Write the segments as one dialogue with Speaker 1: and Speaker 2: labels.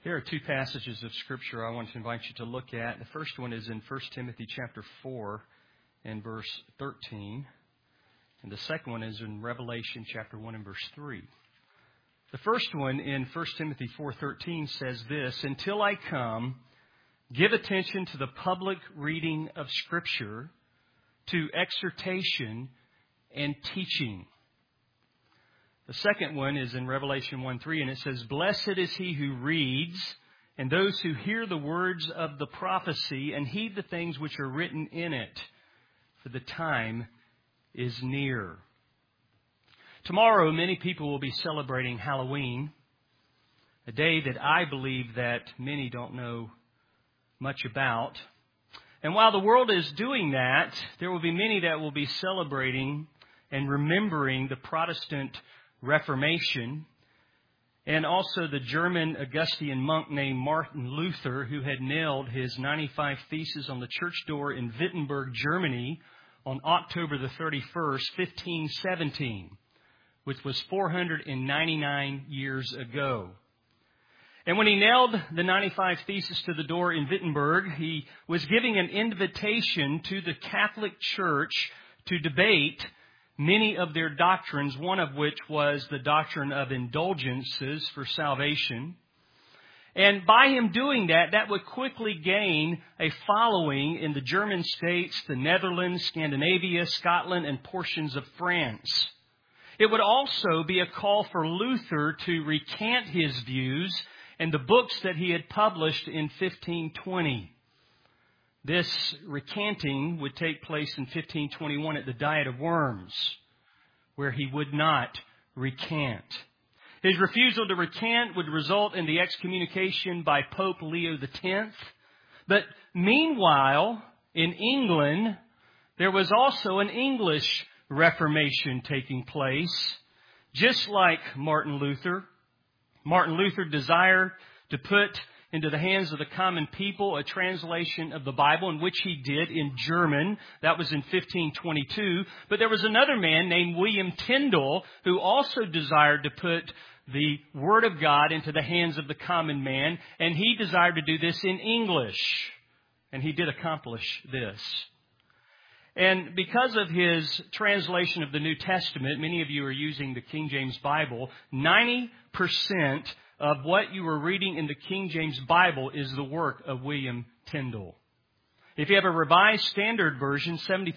Speaker 1: There are two passages of Scripture I want to invite you to look at. The first one is in 1 Timothy chapter 4 and verse 13. And the second one is in Revelation chapter 1 and verse 3. The first one in 1 Timothy 4:13 says this, "Until I come, give attention to the public reading of Scripture, to exhortation and teaching." The second one is in Revelation 1:3, and it says, "Blessed is he who reads, and those who hear the words of the prophecy, and heed the things which are written in it, for the time is near." Tomorrow, many people will be celebrating Halloween, a day that I believe that many don't know much about. And while the world is doing that, there will be many that will be celebrating and remembering the Protestant Reformation, and also the German Augustinian monk named Martin Luther, who had nailed his 95 Theses on the church door in Wittenberg, Germany, on October the 31st, 1517, which was 499 years ago. And when he nailed the 95 Theses to the door in Wittenberg, he was giving an invitation to the Catholic Church to debate many of their doctrines, one of which was the doctrine of indulgences for salvation. And by him doing that, that would quickly gain a following in the German states, the Netherlands, Scandinavia, Scotland, and portions of France. It would also be a call for Luther to recant his views and the books that he had published in 1520. This recanting would take place in 1521 at the Diet of Worms, where he would not recant. His refusal to recant would result in the excommunication by Pope Leo X. But meanwhile, in England, there was also an English Reformation taking place, just like Martin Luther. Martin Luther desired to put into the hands of the common people a translation of the Bible, in which he did in German. That was in 1522. But there was another man named William Tyndale who also desired to put the Word of God into the hands of the common man, and he desired to do this in English. And he did accomplish this. And because of his translation of the New Testament, many of you are using the King James Bible, 90% of what you are reading in the King James Bible is the work of William Tyndale. If you have a Revised Standard Version,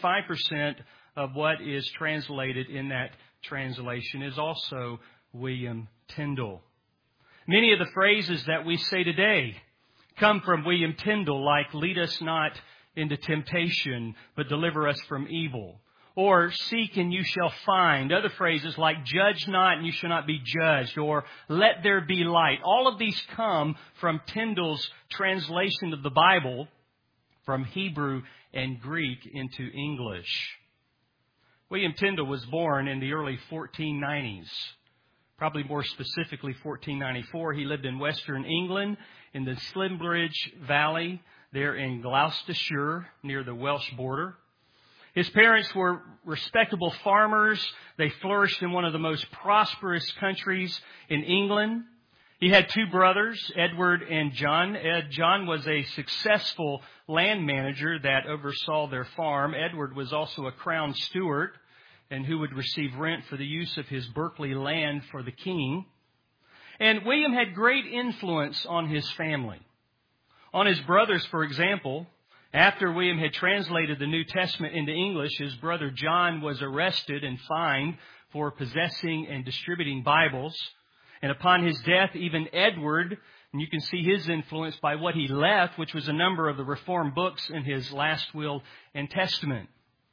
Speaker 1: 75% of what is translated in that translation is also William Tyndale. Many of the phrases that we say today come from William Tyndale, like "lead us not into temptation, but deliver us from evil." Or "seek and you shall find." Other phrases like "judge not and you shall not be judged," or "let there be light." All of these come from Tyndale's translation of the Bible from Hebrew and Greek into English. William Tyndale was born in the early 1490s, probably more specifically 1494. He lived in western England in the Slimbridge Valley, there in Gloucestershire, near the Welsh border. His parents were respectable farmers. They flourished in one of the most prosperous countries in England. He had two brothers, Edward and John. John was a successful land manager that oversaw their farm. Edward was also a crown steward and who would receive rent for the use of his Berkeley land for the king. And William had great influence on his family. On his brothers, for example, after William had translated the New Testament into English, his brother John was arrested and fined for possessing and distributing Bibles. And upon his death, even Edward, and you can see his influence by what he left, which was a number of the Reformed books in his last will and testament.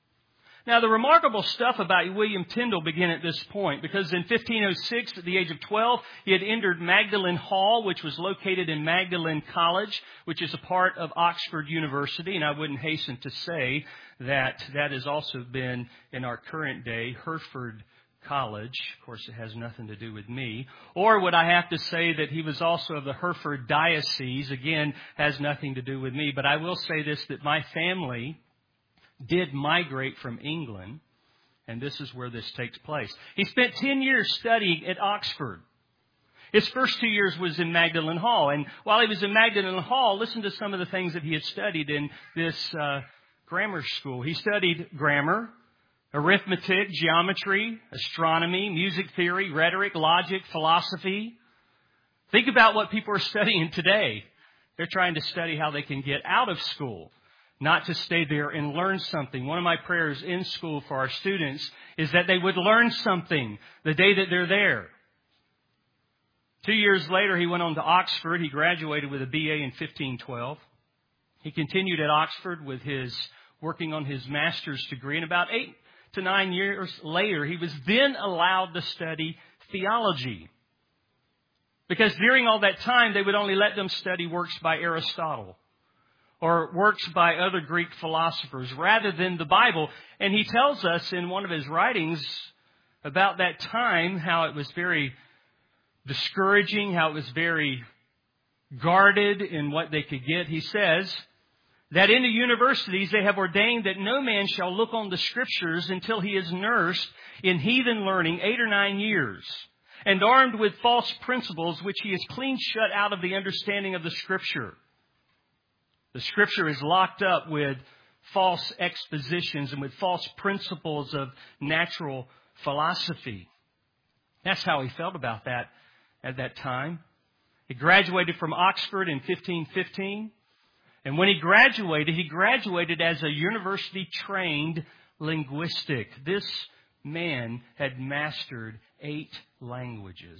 Speaker 1: Now, the remarkable stuff about William Tyndale began at this point, because in 1506, at the age of 12, he had entered Magdalen Hall, which was located in Magdalen College, which is a part of Oxford University. And I wouldn't hasten to say that that has also been, in our current day, Hereford College. Of course, it has nothing to do with me. Or would I have to say that he was also of the Hereford Diocese? Again, has nothing to do with me. But I will say this, that my family did migrate from England, and this is where this takes place. He spent 10 years studying at Oxford. His first 2 years was in Magdalen Hall. And while he was in Magdalen Hall, listen to some of the things that he had studied in this grammar school. He studied grammar, arithmetic, geometry, astronomy, music theory, rhetoric, logic, philosophy. Think about what people are studying today. They're trying to study how they can get out of school, not to stay there and learn something. One of my prayers in school for our students is that they would learn something the day that they're there. 2 years later, he went on to Oxford. He graduated with a BA in 1512. He continued at Oxford with his working on his master's degree. And about 8 to 9 years later, he was then allowed to study theology. Because during all that time, they would only let them study works by Aristotle or works by other Greek philosophers rather than the Bible. And he tells us in one of his writings about that time how it was very discouraging, how it was very guarded in what they could get. He says that in the universities they have ordained that no man shall look on the Scriptures until he is nursed in heathen learning 8 or 9 years, and armed with false principles which he is clean shut out of the understanding of the Scripture. The Scripture is locked up with false expositions and with false principles of natural philosophy. That's how he felt about that at that time. He graduated from Oxford in 1515. And when he graduated as a university-trained linguistic. This man had mastered 8 languages.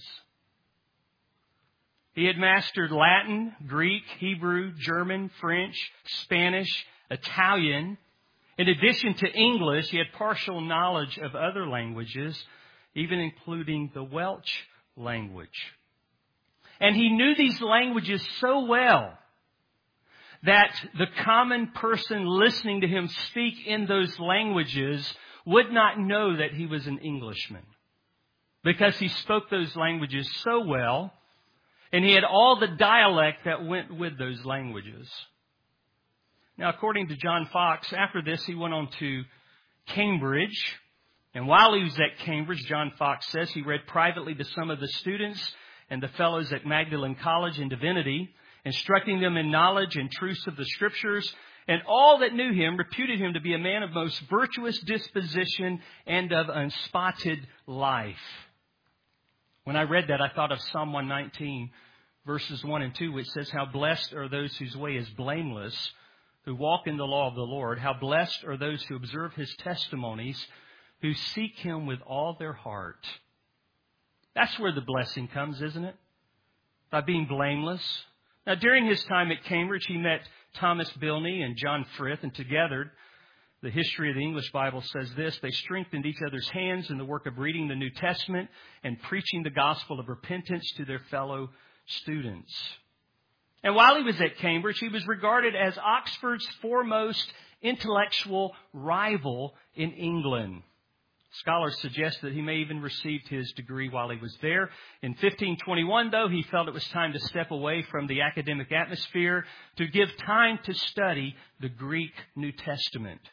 Speaker 1: He had mastered Latin, Greek, Hebrew, German, French, Spanish, Italian. In addition to English, he had partial knowledge of other languages, even including the Welsh language. And he knew these languages so well that the common person listening to him speak in those languages would not know that he was an Englishman, because he spoke those languages so well, and he had all the dialect that went with those languages. Now, according to John Fox, after this he went on to Cambridge. And while he was at Cambridge, John Fox says he read privately to some of the students and the fellows at Magdalen College in divinity, instructing them in knowledge and truths of the Scriptures. And all that knew him reputed him to be a man of most virtuous disposition and of unspotted life. When I read that, I thought of Psalm 119, verses 1 and 2, which says, "How blessed are those whose way is blameless, who walk in the law of the Lord. How blessed are those who observe his testimonies, who seek him with all their heart." That's where the blessing comes, isn't it? By being blameless. Now, during his time at Cambridge, he met Thomas Bilney and John Frith, and together, the history of the English Bible says this: they strengthened each other's hands in the work of reading the New Testament and preaching the gospel of repentance to their fellow students. And while he was at Cambridge, he was regarded as Oxford's foremost intellectual rival in England. Scholars suggest that he may even received his degree while he was there. In 1521, though, he felt it was time to step away from the academic atmosphere to give time to study the Greek New Testament.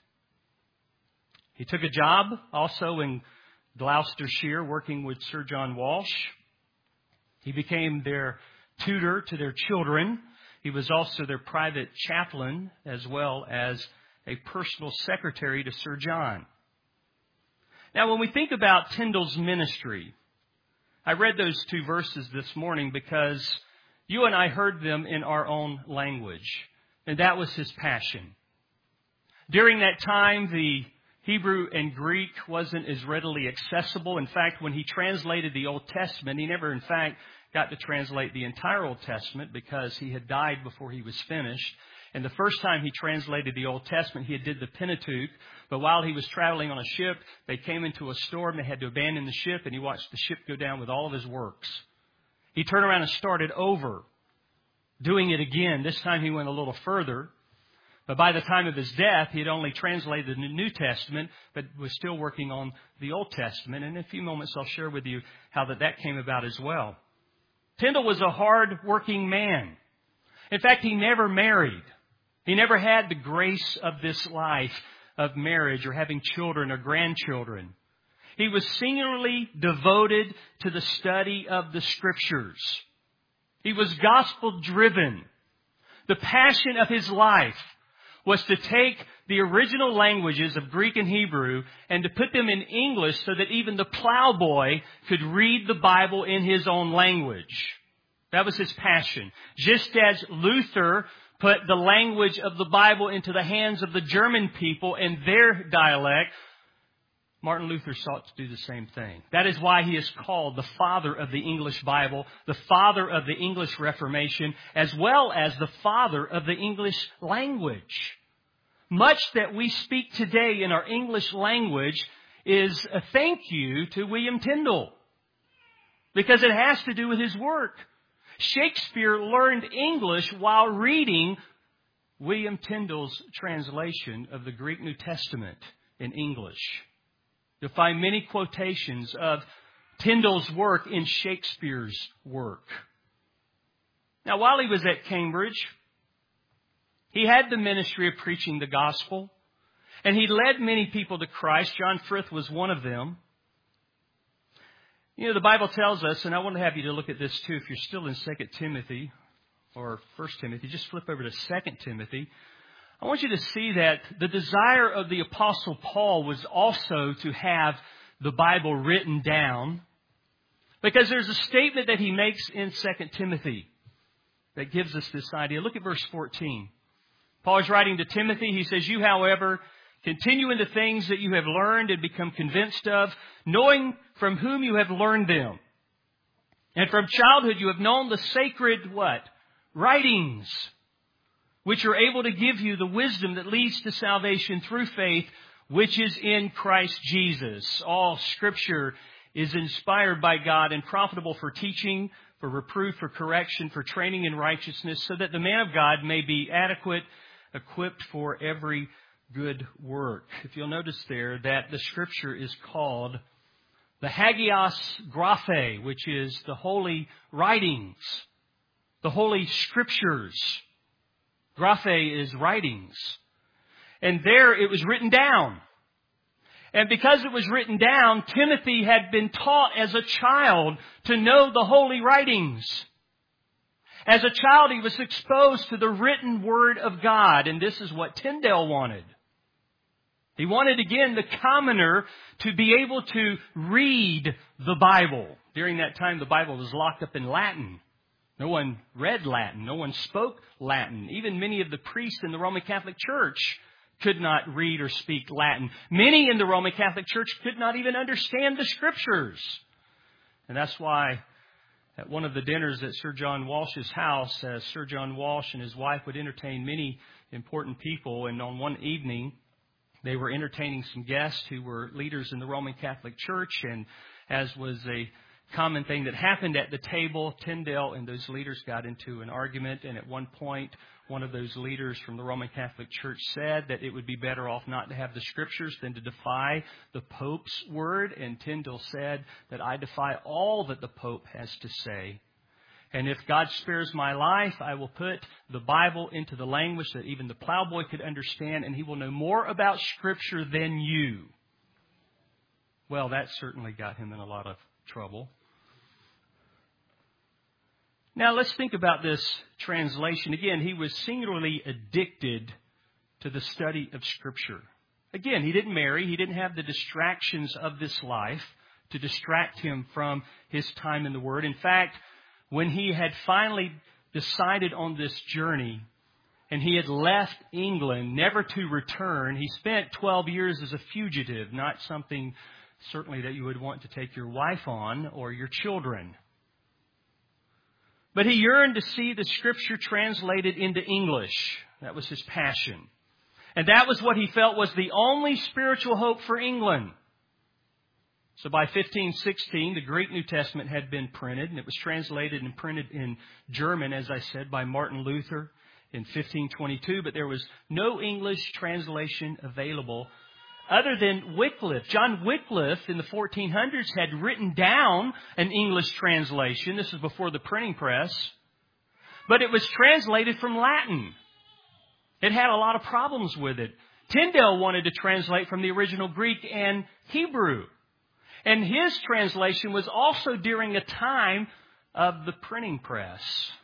Speaker 1: He took a job also in Gloucestershire working with Sir John Walsh. He became their tutor to their children. He was also their private chaplain as well as a personal secretary to Sir John. Now, when we think about Tyndale's ministry, I read those 2 verses this morning because you and I heard them in our own language, and that was his passion. During that time, the Hebrew and Greek wasn't as readily accessible. In fact, when he translated the Old Testament, he never, in fact, got to translate the entire Old Testament because he had died before he was finished. And the first time he translated the Old Testament, he did the Pentateuch. But while he was traveling on a ship, they came into a storm. They had to abandon the ship, and he watched the ship go down with all of his works. He turned around and started over, doing it again. This time he went a little further. But by the time of his death, he had only translated the New Testament, but was still working on the Old Testament. And in a few moments, I'll share with you how that came about as well. Tyndale was a hard-working man. In fact, he never married. He never had the grace of this life of marriage or having children or grandchildren. He was singularly devoted to the study of the Scriptures. He was gospel-driven. The passion of his life was to take the original languages of Greek and Hebrew and to put them in English so that even the plowboy could read the Bible in his own language. That was his passion. Just as Luther put the language of the Bible into the hands of the German people in their dialect, Martin Luther sought to do the same thing. That is why he is called the father of the English Bible, the father of the English Reformation, as well as the father of the English language. Much that we speak today in our English language is a thank you to William Tyndale, because it has to do with his work. Shakespeare learned English while reading William Tyndale's translation of the Greek New Testament in English. You'll find many quotations of Tyndale's work in Shakespeare's work. Now, while he was at Cambridge, he had the ministry of preaching the gospel, and he led many people to Christ. John Frith was one of them. You know, the Bible tells us, and I want to have you to look at this too, if you're still in 2 Timothy or 1 Timothy, just flip over to 2 Timothy. I want you to see that the desire of the Apostle Paul was also to have the Bible written down, because there's a statement that he makes in 2 Timothy that gives us this idea. Look at verse 14. Paul is writing to Timothy. He says, "You, however, continue in the things that you have learned and become convinced of, knowing from whom you have learned them. And from childhood you have known the sacred," what? "Writings, which are able to give you the wisdom that leads to salvation through faith, which is in Christ Jesus. All Scripture is inspired by God and profitable for teaching, for reproof, for correction, for training in righteousness, so that the man of God may be adequate, equipped for every good work." If you'll notice there that the Scripture is called the Hagios Graphe, which is the holy writings, the holy Scriptures. Graphe is writings. And there it was written down. And because it was written down, Timothy had been taught as a child to know the holy writings. As a child, he was exposed to the written Word of God. And this is what Tyndale wanted. He wanted, again, the commoner to be able to read the Bible. During that time, the Bible was locked up in Latin. No one read Latin. No one spoke Latin. Even many of the priests in the Roman Catholic Church could not read or speak Latin. Many in the Roman Catholic Church could not even understand the Scriptures. And that's why at one of the dinners at Sir John Walsh's house, as Sir John Walsh and his wife would entertain many important people, and on one evening they were entertaining some guests who were leaders in the Roman Catholic Church, and as was a common thing that happened at the table, Tyndale and those leaders got into an argument, and at one point, one of those leaders from the Roman Catholic Church said that it would be better off not to have the Scriptures than to defy the Pope's word, and Tyndale said that I defy all that the Pope has to say. And if God spares my life, I will put the Bible into the language that even the plowboy could understand, and he will know more about Scripture than you. Well, that certainly got him in a lot of trouble. Now, let's think about this translation. Again, he was singularly addicted to the study of Scripture. Again, he didn't marry. He didn't have the distractions of this life to distract him from his time in the Word. In fact, when he had finally decided on this journey and he had left England never to return, he spent 12 years as a fugitive, not something certainly that you would want to take your wife on or your children. But he yearned to see the Scripture translated into English. That was his passion. And that was what he felt was the only spiritual hope for England. So by 1516, the Greek New Testament had been printed, and it was translated and printed in German, as I said, by Martin Luther in 1522. But there was no English translation available other than Wycliffe. John Wycliffe in the 1400s had written down an English translation. This was before the printing press. But it was translated from Latin. It had a lot of problems with it. Tyndale wanted to translate from the original Greek and Hebrew. And his translation was also during a time of the printing press.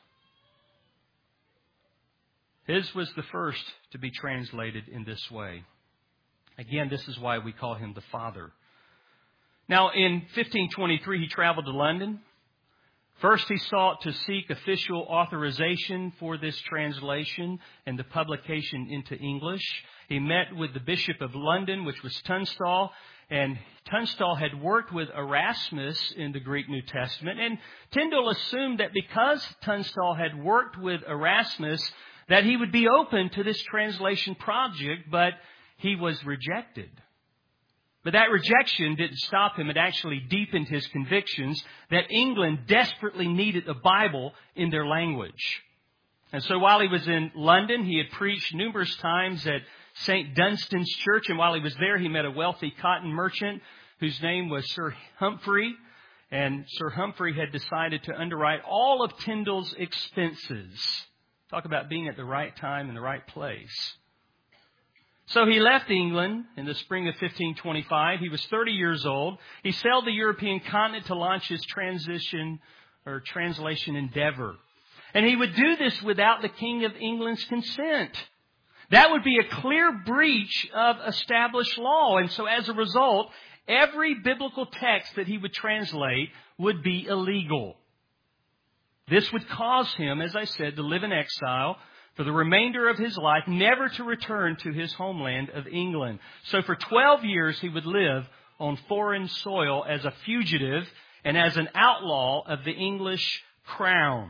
Speaker 1: His was the first to be translated in this way. Again, this is why we call him the Father. Now, in 1523, he traveled to London. First, he sought to seek official authorization for this translation and the publication into English. He met with the Bishop of London, which was Tunstall, and Tunstall had worked with Erasmus in the Greek New Testament. And Tyndale assumed that because Tunstall had worked with Erasmus, that he would be open to this translation project, but he was rejected. But that rejection didn't stop him. It actually deepened his convictions that England desperately needed a Bible in their language. And so while he was in London, he had preached numerous times at St. Dunstan's Church. And while he was there, he met a wealthy cotton merchant whose name was Sir Humphrey. And Sir Humphrey had decided to underwrite all of Tyndale's expenses. Talk about being at the right time in the right place. So he left England in the spring of 1525. He was 30 years old. He sailed the European continent to launch his translation endeavor. And he would do this without the King of England's consent. That would be a clear breach of established law. And so as a result, every biblical text that he would translate would be illegal. This would cause him, as I said, to live in exile for the remainder of his life, never to return to his homeland of England. So for 12 years, he would live on foreign soil as a fugitive and as an outlaw of the English crown.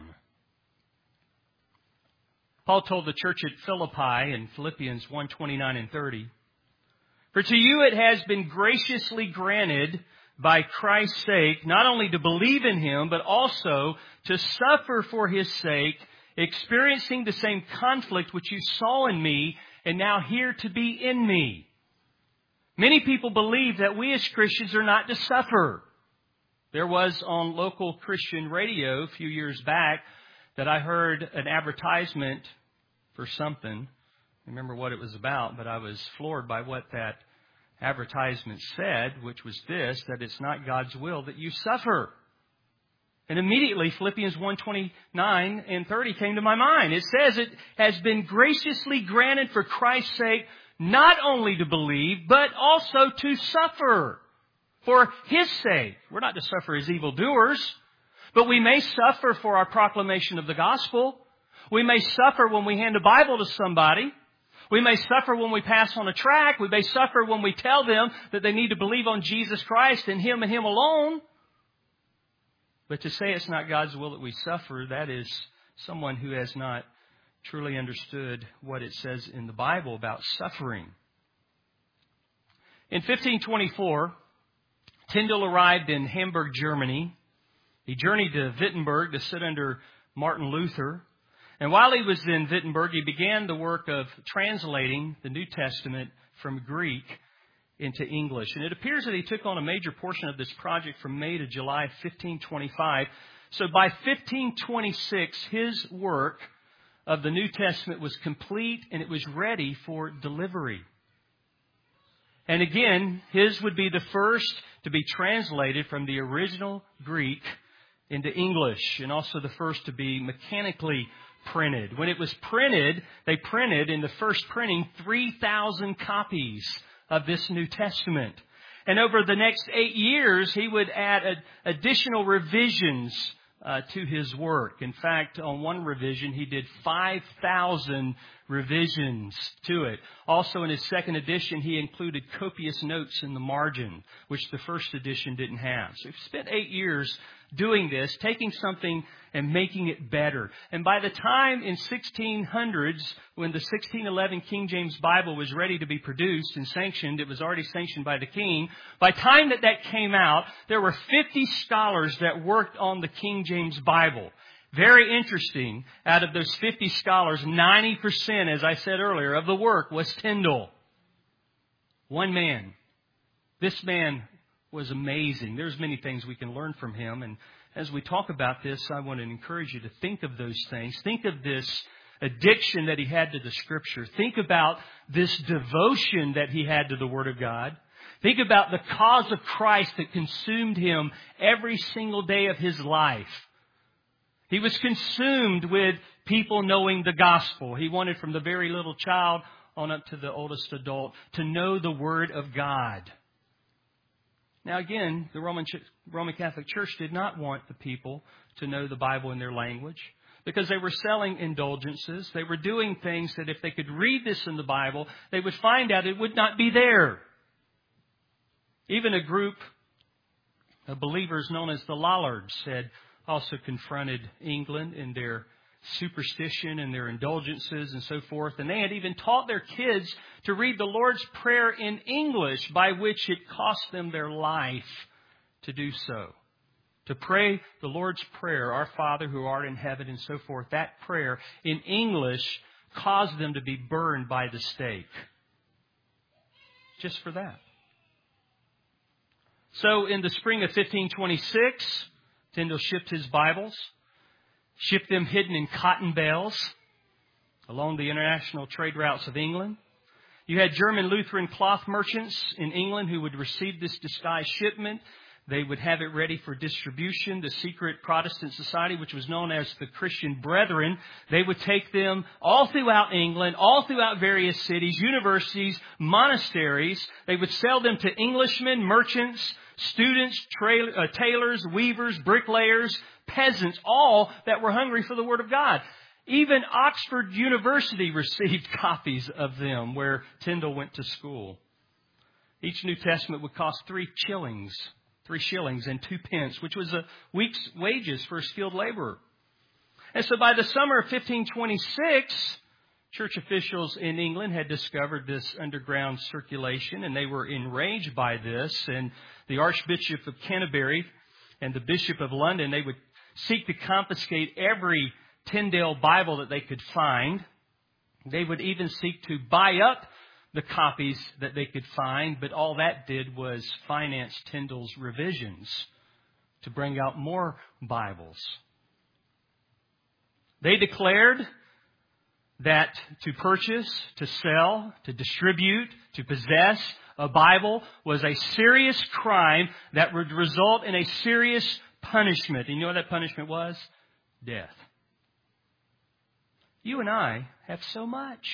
Speaker 1: Paul told the church at Philippi in Philippians 1:29 and 30, "For to you it has been graciously granted by Christ's sake, not only to believe in Him, but also to suffer for His sake, experiencing the same conflict which you saw in me and now hear to be in me." Many people believe that we as Christians are not to suffer. There was on local Christian radio a few years back that I heard an advertisement for something. I remember what it was about, but I was floored by what that advertisement said, which was this, that it's not God's will that you suffer. And immediately Philippians 1:29 and 30 came to my mind. It says it has been graciously granted for Christ's sake not only to believe, but also to suffer for His sake. We're not to suffer as evildoers, but we may suffer for our proclamation of the gospel. We may suffer when we hand a Bible to somebody. We may suffer when we pass on a tract. We may suffer when we tell them that they need to believe on Jesus Christ and Him alone. But to say it's not God's will that we suffer, that is someone who has not truly understood what it says in the Bible about suffering. In 1524, Tyndale arrived in Hamburg, Germany. He journeyed to Wittenberg to sit under Martin Luther. And while he was in Wittenberg, he began the work of translating the New Testament from Greek into English. And it appears that he took on a major portion of this project from May to July 1525. So by 1526, his work of the New Testament was complete and it was ready for delivery. And again, his would be the first to be translated from the original Greek into English, and also the first to be mechanically printed. When it was printed, they printed in the first printing 3,000 copies of this New Testament. And over the next 8 years, he would add additional revisions to his work. In fact, on one revision, he did 5,000 revisions to it. Also, in his second edition, he included copious notes in the margin, which the first edition didn't have. So he spent 8 years doing this, taking something and making it better. And by the time in 1600s, when the 1611 King James Bible was ready to be produced and sanctioned, it was already sanctioned by the king. By the time that came out, there were 50 scholars that worked on the King James Bible. Very interesting. Out of those 50 scholars, 90%, as I said earlier, of the work was Tyndale. One man. This man was amazing. There's many things we can learn from him. And as we talk about this, I want to encourage you to think of those things. Think of this addiction that he had to the Scripture. Think about this devotion that he had to the Word of God. Think about the cause of Christ that consumed him every single day of his life. He was consumed with people knowing the gospel. He wanted from the very little child on up to the oldest adult to know the Word of God. Now again, the Roman Catholic Church did not want the people to know the Bible in their language because they were selling indulgences. They were doing things that if they could read this in the Bible, they would find out it would not be there. Even a group of believers known as the Lollards had also confronted England in their superstition and their indulgences and so forth. And they had even taught their kids to read the Lord's Prayer in English, by which it cost them their life to do so. To pray the Lord's Prayer, Our Father who art in heaven and so forth, that prayer in English caused them to be burned by the stake. Just for that. So in the spring of 1526, Tyndale shipped his Bibles, shipped them hidden in cotton bales along the international trade routes of England. You had German Lutheran cloth merchants in England who would receive this disguised shipment. They would have it ready for distribution. The secret Protestant society, which was known as the Christian Brethren, they would take them all throughout England, all throughout various cities, universities, monasteries. They would sell them to Englishmen, merchants, students, tailors, weavers, bricklayers, peasants, all that were hungry for the Word of God. Even Oxford University received copies of them where Tyndale went to school. Each New Testament would cost 3 shillings and 2 pence, which was a week's wages for a skilled laborer. And so by the summer of 1526, church officials in England had discovered this underground circulation, and they were enraged by this. And the Archbishop of Canterbury and the Bishop of London, they would seek to confiscate every Tyndale Bible that they could find. They would even seek to buy up the copies that they could find, but all that did was finance Tyndale's revisions to bring out more Bibles. They declared that to purchase, to sell, to distribute, to possess a Bible was a serious crime that would result in a serious punishment. And you know what that punishment was? Death. You and I have so much.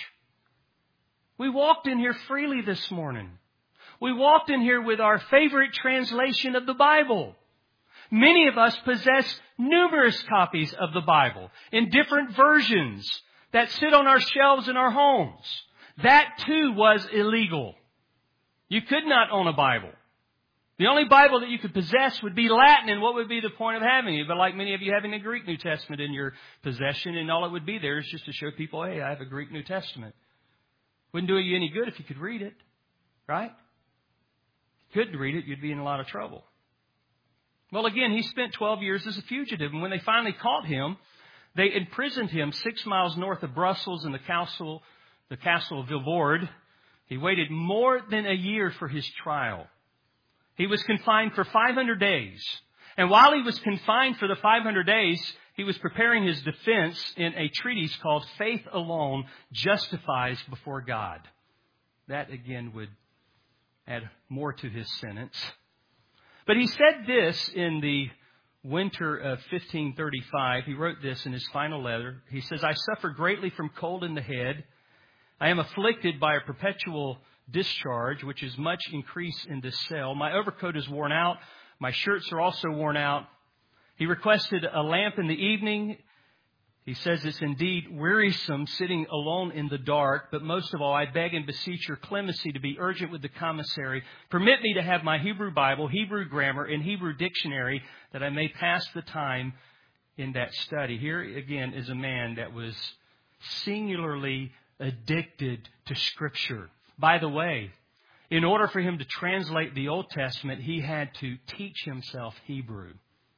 Speaker 1: We walked in here freely this morning. We walked in here with our favorite translation of the Bible. Many of us possess numerous copies of the Bible in different versions that sit on our shelves in our homes. That too was illegal. You could not own a Bible. The only Bible that you could possess would be Latin, and what would be the point of having it? But like many of you having a Greek New Testament in your possession, and all it would be there is just to show people, hey, I have a Greek New Testament. Wouldn't do you any good if you could read it, right? If you couldn't read it, you'd be in a lot of trouble. Well, again, he spent 12 years as a fugitive, and when they finally caught him, they imprisoned him 6 miles north of Brussels in the castle of Vilvoorde. He waited more than a year for his trial. He was confined for 500 days. And while he was confined for the 500 days, he was preparing his defense in a treatise called Faith Alone Justifies Before God. That, again, would add more to his sentence. But he said this in the winter of 1535. He wrote this in his final letter. He says, I suffer greatly from cold in the head. I am afflicted by a perpetual discharge, which is much increase in this cell. My overcoat is worn out. My shirts are also worn out. He requested a lamp in the evening. He says it's indeed wearisome sitting alone in the dark, but most of all, I beg and beseech your clemency to be urgent with the commissary. Permit me to have my Hebrew Bible, Hebrew grammar, and Hebrew dictionary, that I may pass the time in that study. Here again is a man that was singularly addicted to Scripture. By the way, in order for him to translate the Old Testament, he had to teach himself Hebrew.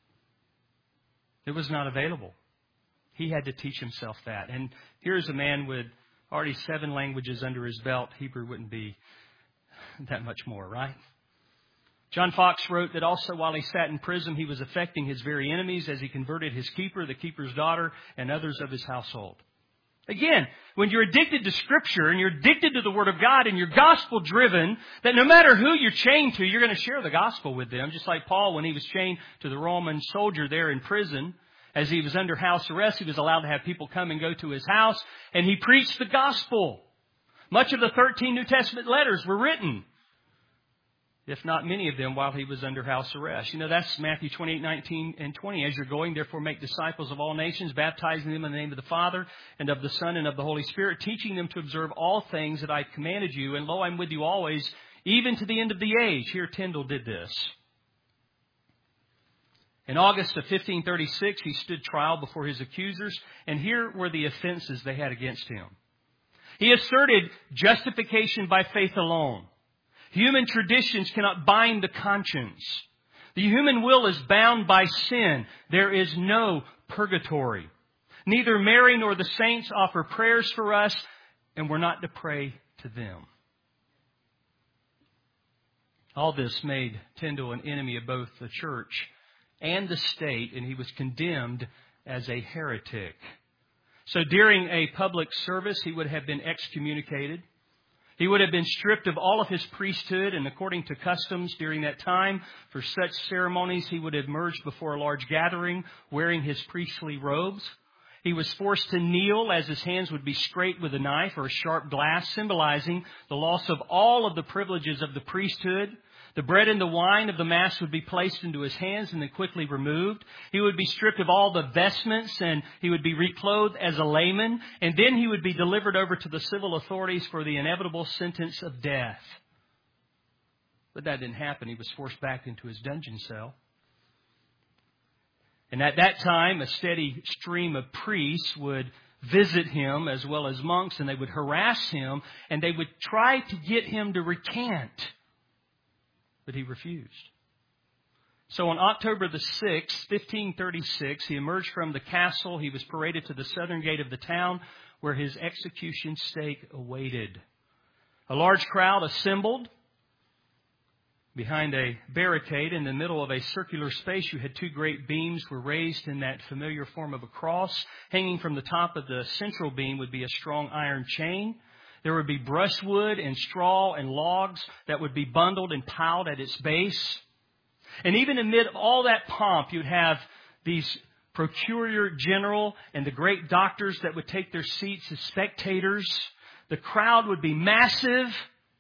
Speaker 1: It was not available. He had to teach himself that. And here's a man with already 7 languages under his belt. Hebrew wouldn't be that much more, right? John Fox wrote that also while he sat in prison, he was affecting his very enemies as he converted his keeper, the keeper's daughter, and others of his household. Again, when you're addicted to Scripture and you're addicted to the Word of God and you're gospel-driven, that no matter who you're chained to, you're going to share the gospel with them. Just like Paul, when he was chained to the Roman soldier there in prison, as he was under house arrest, he was allowed to have people come and go to his house, and he preached the gospel. Much of the 13 New Testament letters were written, if not many of them, while he was under house arrest. You know, that's Matthew 28, 19, and 20. As you're going, therefore make disciples of all nations, baptizing them in the name of the Father, and of the Son, and of the Holy Spirit, teaching them to observe all things that I've commanded you. And lo, I'm with you always, even to the end of the age. Here Tyndale did this. In August of 1536, he stood trial before his accusers, and here were the offenses they had against him. He asserted justification by faith alone. Human traditions cannot bind the conscience. The human will is bound by sin. There is no purgatory. Neither Mary nor the saints offer prayers for us, and we're not to pray to them. All this made Tyndale an enemy of both the church and the state, and he was condemned as a heretic. So during a public service, he would have been excommunicated. He would have been stripped of all of his priesthood, and according to customs during that time, for such ceremonies, he would have emerged before a large gathering wearing his priestly robes. He was forced to kneel as his hands would be scraped with a knife or a sharp glass, symbolizing the loss of all of the privileges of the priesthood. The bread and the wine of the Mass would be placed into his hands and then quickly removed. He would be stripped of all the vestments and he would be reclothed as a layman. And then he would be delivered over to the civil authorities for the inevitable sentence of death. But that didn't happen. He was forced back into his dungeon cell. And at that time, a steady stream of priests would visit him as well as monks, and they would harass him and they would try to get him to recant. But he refused. So on October the 6th, 1536, he emerged from the castle. He was paraded to the southern gate of the town where his execution stake awaited. A large crowd assembled behind a barricade in the middle of a circular space. You had two great beams were raised in that familiar form of a cross. Hanging from the top of the central beam would be a strong iron chain. There would be brushwood and straw and logs that would be bundled and piled at its base. And even amid all that pomp, you'd have these procurator general and the great doctors that would take their seats as spectators. The crowd would be massive.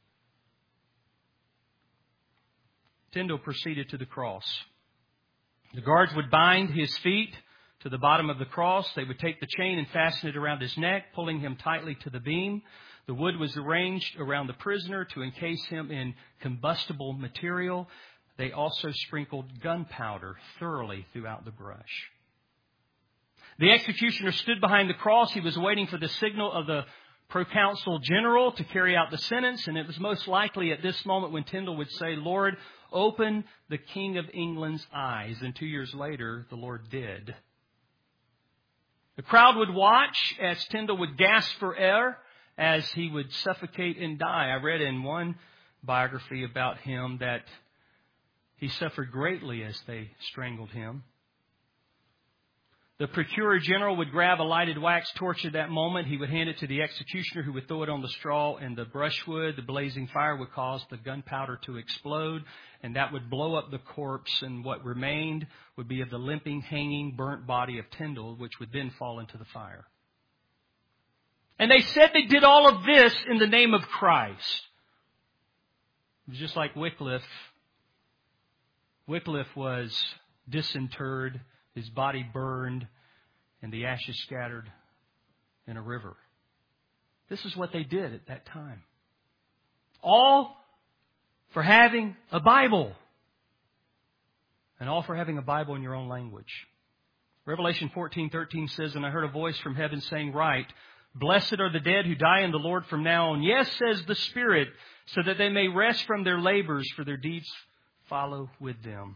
Speaker 1: Tyndale proceeded to the cross. The guards would bind his feet to the bottom of the cross. They would take the chain and fasten it around his neck, pulling him tightly to the beam. The wood was arranged around the prisoner to encase him in combustible material. They also sprinkled gunpowder thoroughly throughout the brush. The executioner stood behind the cross. He was waiting for the signal of the proconsul general to carry out the sentence. And it was most likely at this moment when Tyndale would say, "Lord, open the King of England's eyes." And 2 years later, the Lord did. The crowd would watch as Tyndale would gasp for air, as he would suffocate and die. I read in one biography about him that he suffered greatly as they strangled him. The procurator general would grab a lighted wax torch at that moment. He would hand it to the executioner, who would throw it on the straw and the brushwood. The blazing fire would cause the gunpowder to explode, and that would blow up the corpse, and what remained would be of the limping, hanging, burnt body of Tyndale, which would then fall into the fire. And they said they did all of this in the name of Christ. It was just like Wycliffe. Wycliffe was disinterred, his body burned, and the ashes scattered in a river. This is what they did at that time. All for having a Bible. And all for having a Bible in your own language. Revelation 14:13 says, "And I heard a voice from heaven saying, Write, Blessed are the dead who die in the Lord from now on. Yes, says the Spirit, so that they may rest from their labors, for their deeds follow with them."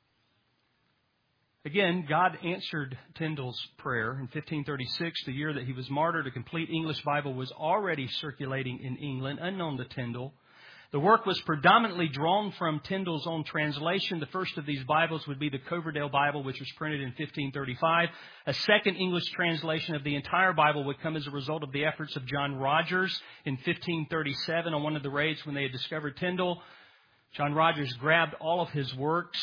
Speaker 1: Again, God answered Tyndale's prayer. In 1536, the year that he was martyred, a complete English Bible was already circulating in England, unknown to Tyndale. The work was predominantly drawn from Tyndale's own translation. The first of these Bibles would be the Coverdale Bible, which was printed in 1535. A second English translation of the entire Bible would come as a result of the efforts of John Rogers in 1537 on one of the raids when they had discovered Tyndale. John Rogers grabbed all of his works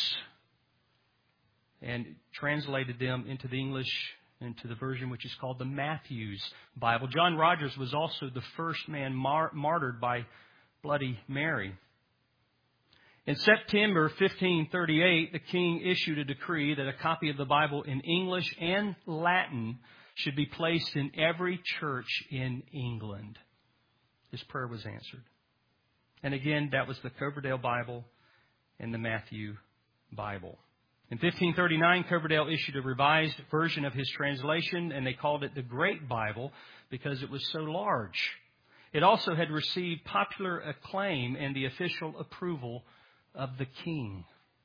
Speaker 1: and translated them into the English, into the version which is called the Matthew's Bible. John Rogers was also the first man martyred by Bloody Mary. In September 1538, the king issued a decree that a copy of the Bible in English and Latin should be placed in every church in England. His prayer was answered. And again, that was the Coverdale Bible and the Matthew Bible. In 1539, Coverdale issued a revised version of his translation, and they called it the Great Bible because it was so large. It also had received popular acclaim and the official approval of the king.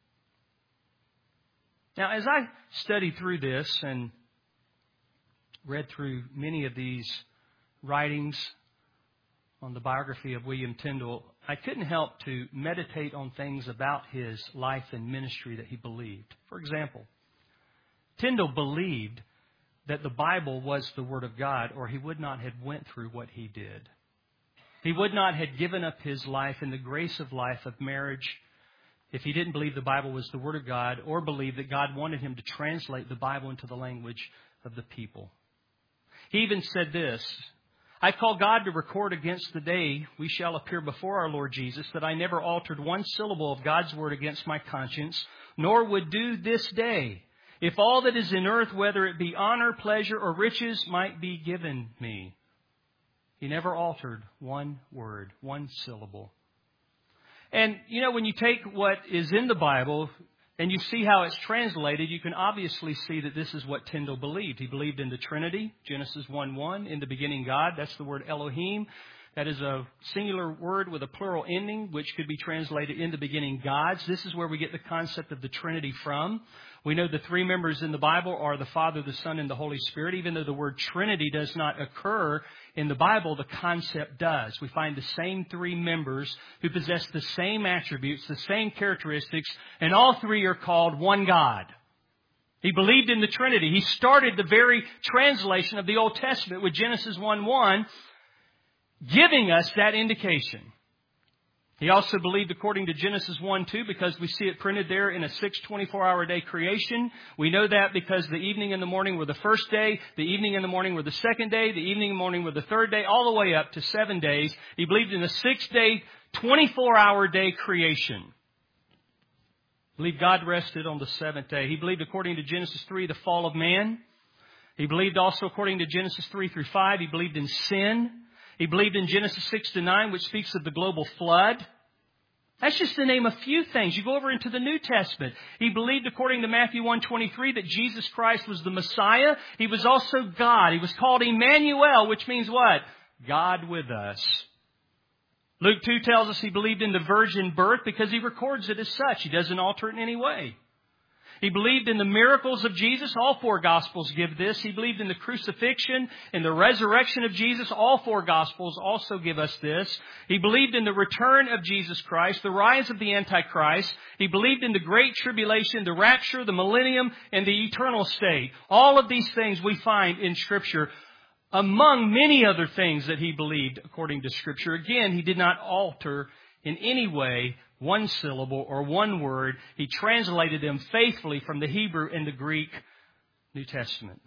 Speaker 1: Now, as I studied through this and read through many of these writings on the biography of William Tyndale, I couldn't help to meditate on things about his life and ministry that he believed. For example, Tyndale believed that the Bible was the Word of God, or he would not have went through what he did. He would not have given up his life in the grace of life of marriage if he didn't believe the Bible was the Word of God, or believe that God wanted him to translate the Bible into the language of the people. He even said this, "I call God to record against the day we shall appear before our Lord Jesus that I never altered one syllable of God's word against my conscience, nor would do this day, if all that is in earth, whether it be honor, pleasure, or riches, might be given me." He never altered one word, one syllable. And, when you take what is in the Bible and you see how it's translated, you can obviously see that this is what Tyndale believed. He believed in the Trinity, Genesis 1:1, in the beginning God. That's the word Elohim. That is a singular word with a plural ending, which could be translated in the beginning gods. This is where we get the concept of the Trinity from. We know the three members in the Bible are the Father, the Son, and the Holy Spirit. Even though the word Trinity does not occur in the Bible, the concept does. We find the same three members who possess the same attributes, the same characteristics, and all three are called one God. He believed in the Trinity. He started the very translation of the Old Testament with Genesis 1:1, giving us that indication. He also believed according to Genesis 1:2 because we see it printed there in a 24-hour day creation. We know that because the evening and the morning were the first day, the evening and the morning were the second day, the evening and morning were the third day, all the way up to 7 days. He believed in a 6-day, 24-hour day creation. He believed God rested on the seventh day. He believed according to Genesis 3 the fall of man. He believed also according to Genesis 3-5, he believed in sin. He believed in Genesis 6-9, which speaks of the global flood. That's just to name a few things. You go over into the New Testament. He believed, according to Matthew 1:23, that Jesus Christ was the Messiah. He was also God. He was called Emmanuel, which means what? God with us. Luke 2 tells us he believed in the virgin birth because he records it as such. He doesn't alter it in any way. He believed in the miracles of Jesus. All four Gospels give this. He believed in the crucifixion and the resurrection of Jesus. All four Gospels also give us this. He believed in the return of Jesus Christ, the rise of the Antichrist. He believed in the Great Tribulation, the rapture, the millennium, and the eternal state. All of these things we find in Scripture, among many other things that he believed according to Scripture. Again, he did not alter in any way one syllable or one word. He translated them faithfully from the Hebrew and the Greek New Testament.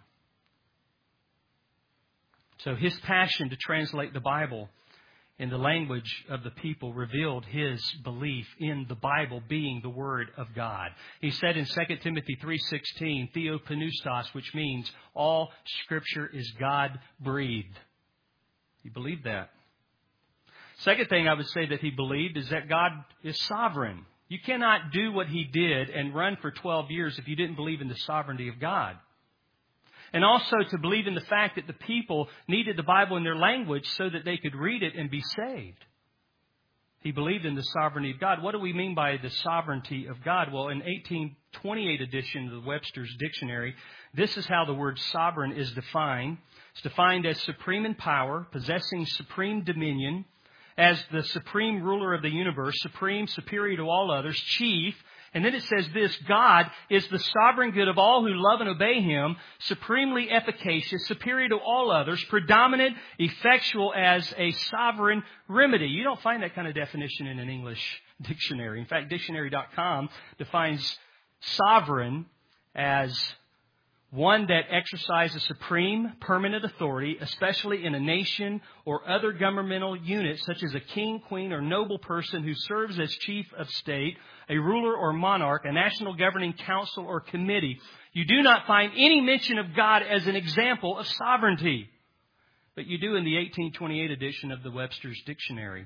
Speaker 1: So his passion to translate the Bible in the language of the people revealed his belief in the Bible being the Word of God. He said in 2 Timothy 3:16, Theopneustos, which means all Scripture is God-breathed. He believed that. Second thing I would say that he believed is that God is sovereign. You cannot do what he did and run for 12 years if you didn't believe in the sovereignty of God. And also to believe in the fact that the people needed the Bible in their language so that they could read it and be saved. He believed in the sovereignty of God. What do we mean by the sovereignty of God? Well, in 1828 edition of the Webster's Dictionary, this is how the word sovereign is defined. It's defined as supreme in power, possessing supreme dominion, as the supreme ruler of the universe, supreme, superior to all others, chief. And then it says this, God is the sovereign good of all who love and obey Him, supremely efficacious, superior to all others, predominant, effectual as a sovereign remedy. You don't find that kind of definition in an English dictionary. In fact, dictionary.com defines sovereign as one that exercises supreme, permanent authority, especially in a nation or other governmental unit, such as a king, queen, or noble person who serves as chief of state, a ruler or monarch, a national governing council or committee. You do not find any mention of God as an example of sovereignty, but you do in the 1828 edition of the Webster's Dictionary.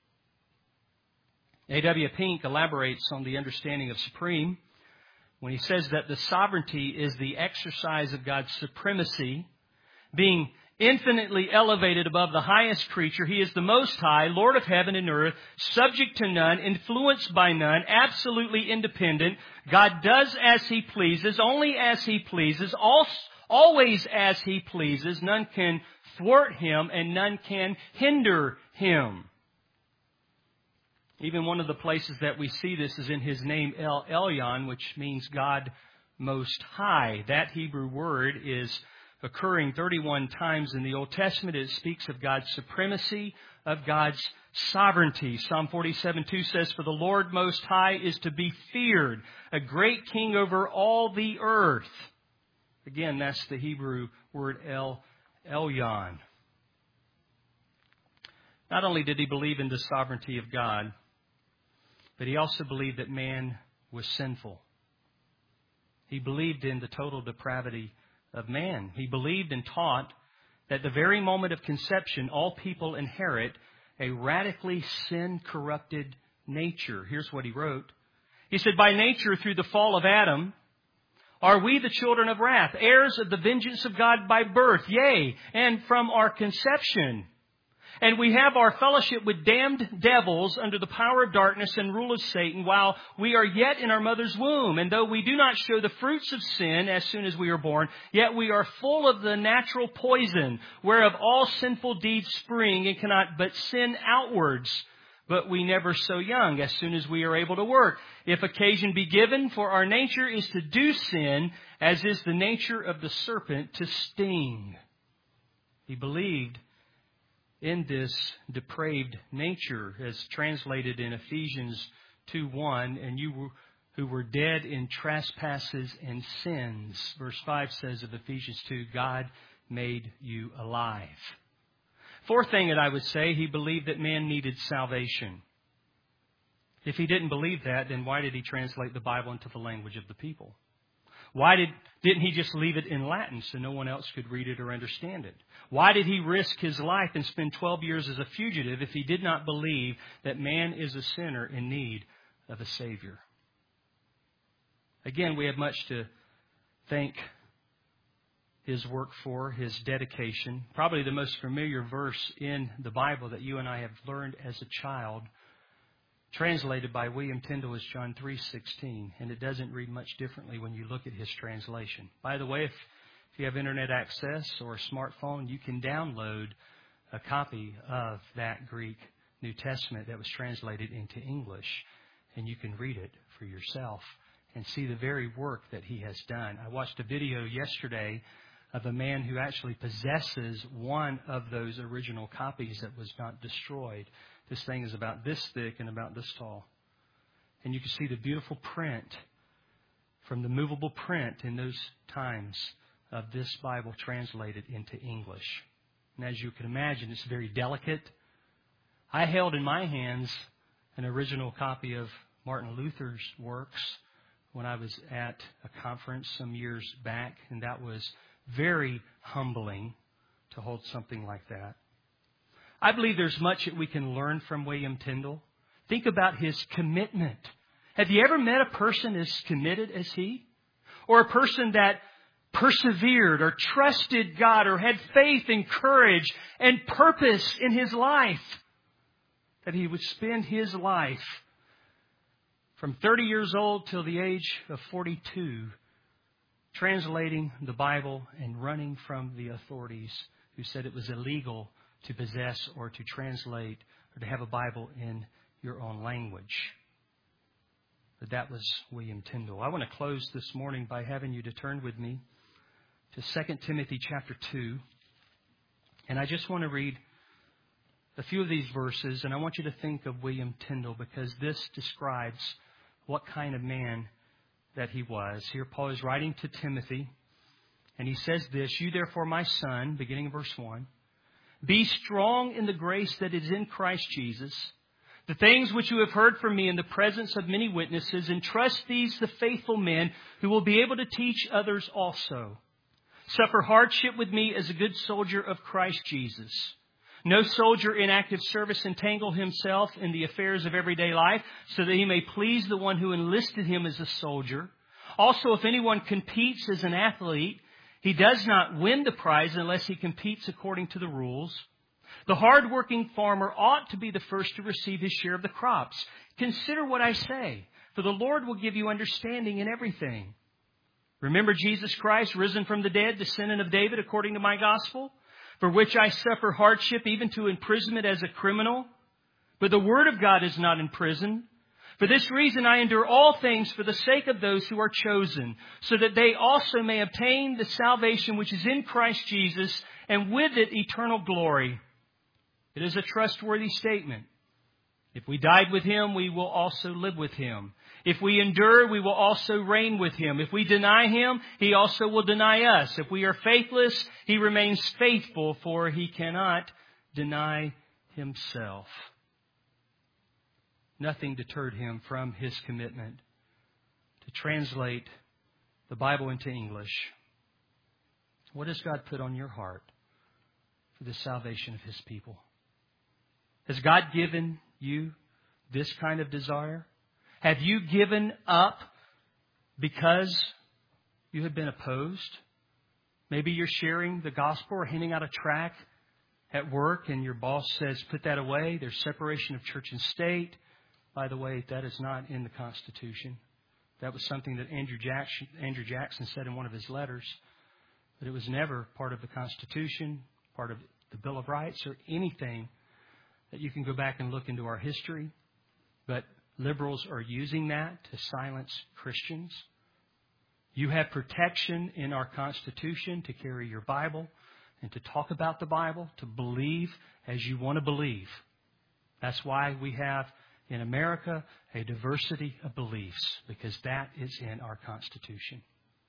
Speaker 1: A.W. Pink elaborates on the understanding of supreme when he says that the sovereignty is the exercise of God's supremacy, being infinitely elevated above the highest creature. He is the Most High, Lord of heaven and earth, subject to none, influenced by none, absolutely independent. God does as He pleases, only as He pleases, always as He pleases. None can thwart Him and none can hinder Him. Even one of the places that we see this is in His name, El Elyon, which means God Most High. That Hebrew word is occurring 31 times in the Old Testament. It speaks of God's supremacy, of God's sovereignty. Psalm 47:2 says, "For the Lord Most High is to be feared, a great King over all the earth." Again, that's the Hebrew word El Elyon. Not only did he believe in the sovereignty of God, but he also believed that man was sinful. He believed in the total depravity of man. He believed and taught that the very moment of conception, all people inherit a radically sin-corrupted nature. Here's what he wrote. He said, "By nature, through the fall of Adam, are we the children of wrath, heirs of the vengeance of God by birth, yea, and from our conception. And we have our fellowship with damned devils under the power of darkness and rule of Satan while we are yet in our mother's womb. And though we do not show the fruits of sin as soon as we are born, yet we are full of the natural poison, whereof all sinful deeds spring and cannot but sin outwards. But we never so young, as soon as we are able to work. If occasion be given, for our nature is to do sin, as is the nature of the serpent to sting." He believed in this depraved nature, as translated in Ephesians 2:1, "And you who were dead in trespasses and sins." Verse 5 says of Ephesians 2, "God made you alive." Fourth thing that I would say, he believed that man needed salvation. If he didn't believe that, then why did he translate the Bible into the language of the people? Why didn't he just leave it in Latin so no one else could read it or understand it? Why did he risk his life and spend 12 years as a fugitive if he did not believe that man is a sinner in need of a Savior? Again, we have much to thank his work for, his dedication. Probably the most familiar verse in the Bible that you and I have learned as a child, translated by William Tyndale, is John 3:16, and it doesn't read much differently when you look at his translation. By the way, if you have internet access or a smartphone, you can download a copy of that Greek New Testament that was translated into English, and you can read it for yourself and see the very work that he has done. I watched a video yesterday of a man who actually possesses one of those original copies that was not destroyed. This thing is about this thick and about this tall. And you can see the beautiful print from the movable print in those times of this Bible translated into English. And as you can imagine, it's very delicate. I held in my hands an original copy of Martin Luther's works when I was at a conference some years back, and that was very humbling to hold something like that. I believe there's much that we can learn from William Tyndale. Think about his commitment. Have you ever met a person as committed as he? Or a person that persevered or trusted God or had faith and courage and purpose in his life? That he would spend his life from 30 years old till the age of 42 translating the Bible and running from the authorities who said it was illegal to possess or to translate or to have a Bible in your own language. But that was William Tyndale. I want to close this morning by having you to turn with me to 2 Timothy chapter 2. And I just want to read a few of these verses, and I want you to think of William Tyndale because this describes what kind of man that he was. Here Paul is writing to Timothy, and he says this, "You therefore, my son," beginning in verse 1, "be strong in the grace that is in Christ Jesus. The things which you have heard from me in the presence of many witnesses, entrust these to faithful men who will be able to teach others also. Suffer hardship with me as a good soldier of Christ Jesus. No soldier in active service entangle himself in the affairs of everyday life so that he may please the one who enlisted him as a soldier. Also, if anyone competes as an athlete, he does not win the prize unless he competes according to the rules. The hard-working farmer ought to be the first to receive his share of the crops. Consider what I say, for the Lord will give you understanding in everything. Remember Jesus Christ, risen from the dead, descendant of David, according to my gospel, for which I suffer hardship, even to imprisonment as a criminal. But the word of God is not in prison. For this reason I endure all things for the sake of those who are chosen, so that they also may obtain the salvation which is in Christ Jesus, and with it eternal glory." It is a trustworthy statement. If we died with Him, we will also live with Him. If we endure, we will also reign with Him. If we deny Him, He also will deny us. If we are faithless, He remains faithful, for He cannot deny Himself. Nothing deterred Him from His commitment to translate the Bible into English. What has God put on your heart for the salvation of His people? Has God given you this kind of desire? Have you given up because you have been opposed? Maybe you're sharing the gospel or handing out a tract at work and your boss says, put that away. There's separation of church and state. By the way, that is not in the Constitution. That was something that Andrew Jackson said in one of his letters. But it was never part of the Constitution, part of the Bill of Rights, or anything that you can go back and look into our history. But liberals are using that to silence Christians. You have protection in our Constitution to carry your Bible and to talk about the Bible, to believe as you want to believe. That's why we have in America a diversity of beliefs, because that is in our Constitution.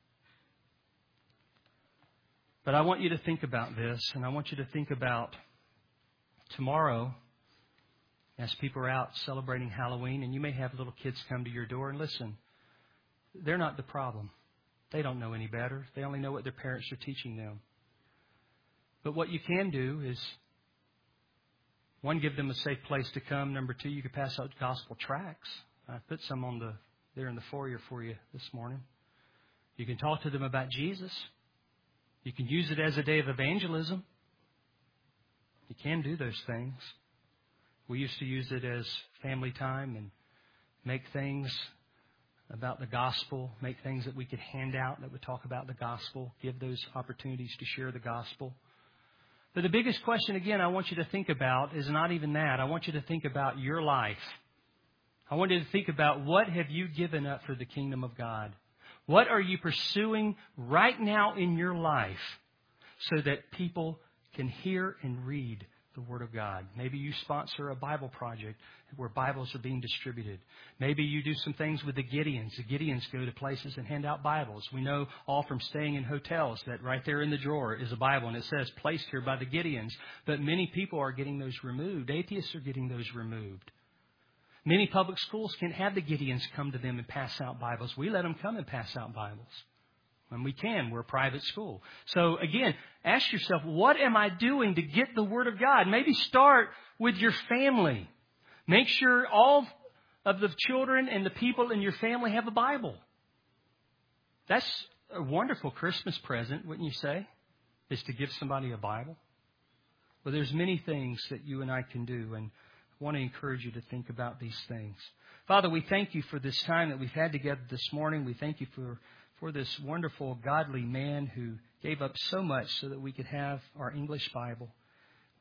Speaker 1: But I want you to think about this, and I want you to think about tomorrow as people are out celebrating Halloween, and you may have little kids come to your door, and listen, they're not the problem. They don't know any better. They only know what their parents are teaching them. But what you can do is, one, give them a safe place to come. Number two, you can pass out gospel tracts. I put some there in the foyer for you this morning. You can talk to them about Jesus. You can use it as a day of evangelism. You can do those things. We used to use it as family time and make things about the gospel, make things that we could hand out that would talk about the gospel, give those opportunities to share the gospel. But the biggest question, again, I want you to think about is not even that. I want you to think about your life. I want you to think about, what have you given up for the kingdom of God? What are you pursuing right now in your life so that people can hear and read the Word of God? Maybe you sponsor a Bible project where Bibles are being distributed. Maybe you do some things with the Gideons. The Gideons go to places and hand out Bibles. We know all from staying in hotels that right there in the drawer is a Bible, and it says placed here by the Gideons. But many people are getting those removed. Atheists are getting those removed. Many public schools can't have the Gideons come to them and pass out Bibles. We let them come and pass out Bibles. When we can, we're a private school. So again, ask yourself, what am I doing to get the Word of God? Maybe start with your family. Make sure all of the children and the people in your family have a Bible. That's a wonderful Christmas present, wouldn't you say? Is to give somebody a Bible. Well, there's many things that you and I can do, and I want to encourage you to think about these things. Father, we thank you for this time that we've had together this morning. We thank you for this wonderful, godly man who gave up so much so that we could have our English Bible.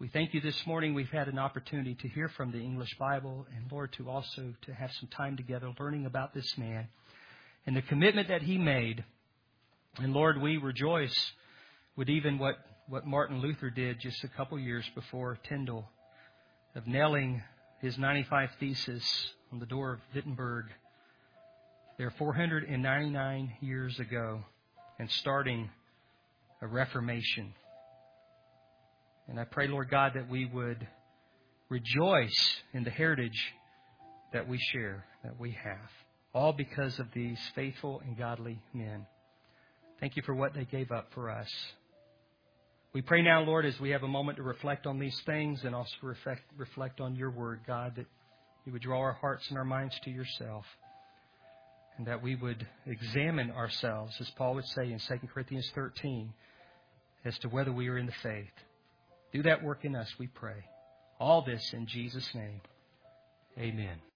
Speaker 1: We thank you this morning. We've had an opportunity to hear from the English Bible, and Lord, to also to have some time together learning about this man and the commitment that he made. And Lord, we rejoice with even what Martin Luther did just a couple years before Tyndale, of nailing his 95 Thesis on the door of Wittenberg there 499 years ago and starting a Reformation. And I pray, Lord God, that we would rejoice in the heritage that we share, that we have, all because of these faithful and godly men. Thank you for what they gave up for us. We pray now, Lord, as we have a moment to reflect on these things and also reflect on your word, God, that you would draw our hearts and our minds to yourself, and that we would examine ourselves, as Paul would say in 2 Corinthians 13, as to whether we are in the faith. Do that work in us, we pray. All this in Jesus' name. Amen.